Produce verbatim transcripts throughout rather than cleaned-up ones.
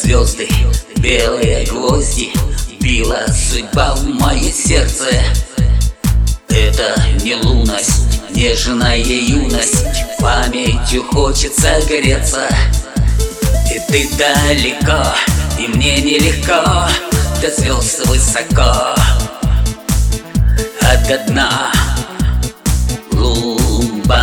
звезды, белые гвозди, била судьба в мое сердце. Это не лунность, нежная юность, памятью хочется греться. И ты далеко, и мне нелегко, до звезд высоко, а до дна глубоко.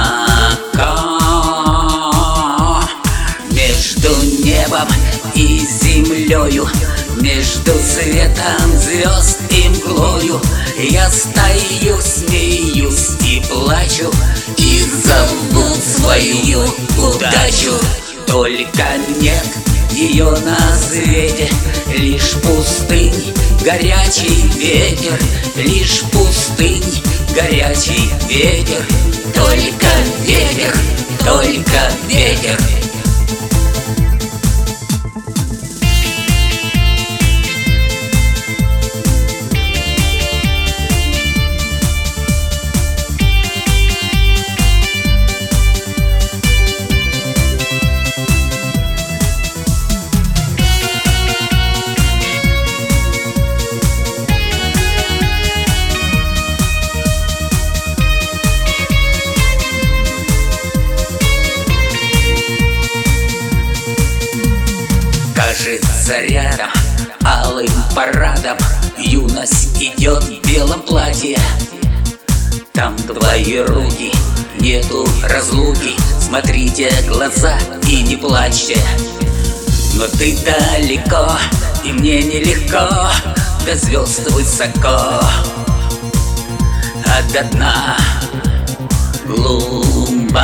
Между небом и землею, между светом звезд и мглою, я стою, смеюсь и плачу, и зову свою удачу. Только нет ее на свете, лишь пустынь, горячий ветер, лишь пустынь, горячий ветер. Только ветер, только ветер. Кажется, рядом алым парадом юность идет в белом платье. Там твои руки, нету разлуки, смотрите глаза и не плачьте. Но ты далеко, и мне нелегко, до звезд высоко, а до дна глубоко.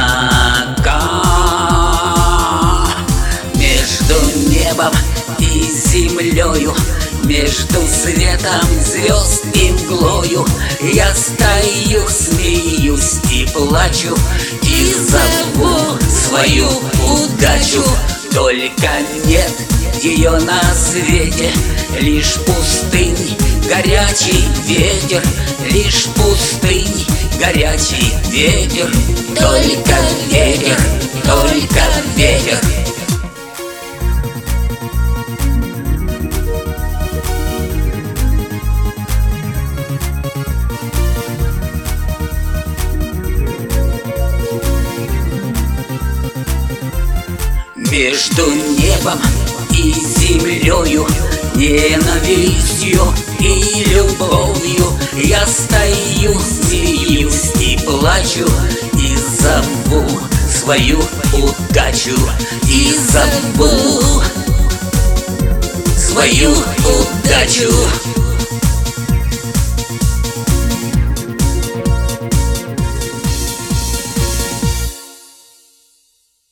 Между небом и землею, между светом звезд и мглою, я стою, смеюсь и плачу, и зову свою удачу. Только нет ее на свете, лишь пустынь, горячий ветер, лишь пустынь, горячий ветер. Только ветер, только ветер. Между небом и землею, ненавистью и любовью, я стою, смеюсь и плачу, и зову свою удачу, и зову свою удачу.